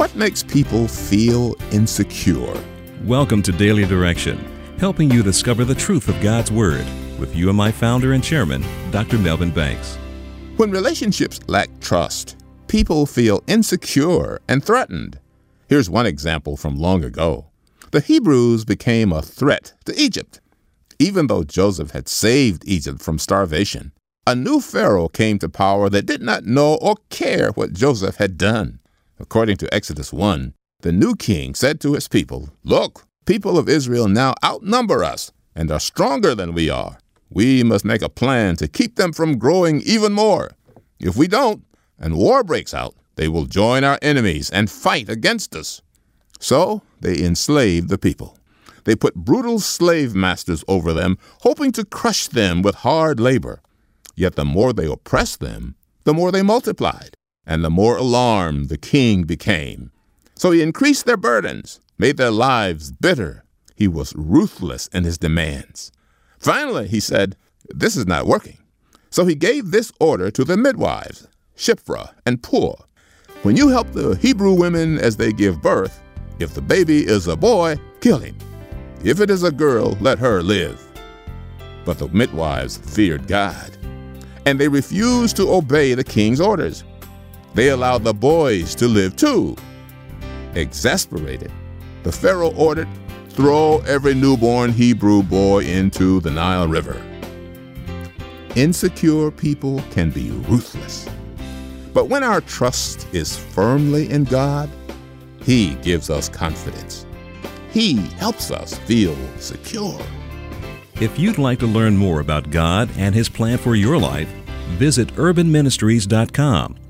What makes people feel insecure? Welcome to Daily Direction, helping you discover the truth of God's Word with you and my founder and chairman, Dr. Melvin Banks. When relationships lack trust, people feel insecure and threatened. Here's one example from long ago. The Hebrews became a threat to Egypt. Even though Joseph had saved Egypt from starvation, a new Pharaoh came to power that did not know or care what Joseph had done. According to Exodus 1, the new king said to his people, "Look, people of Israel now outnumber us and are stronger than we are. We must make a plan to keep them from growing even more. If we don't, and war breaks out, they will join our enemies and fight against us." So they enslaved the people. They put brutal slave masters over them, hoping to crush them with hard labor. Yet the more they oppressed them, the more they multiplied, and the more alarmed the king became. So he increased their burdens, made their lives bitter. He was ruthless in his demands. Finally, he said, "This is not working." So he gave this order to the midwives, Shiphrah and Puah. "When you help the Hebrew women as they give birth, if the baby is a boy, kill him. If it is a girl, let her live." But the midwives feared God, and they refused to obey the king's orders. They allowed the boys to live too. Exasperated, the Pharaoh ordered, "Throw every newborn Hebrew boy into the Nile River." Insecure people can be ruthless. But when our trust is firmly in God, He gives us confidence. He helps us feel secure. If you'd like to learn more about God and His plan for your life, visit urbanministries.com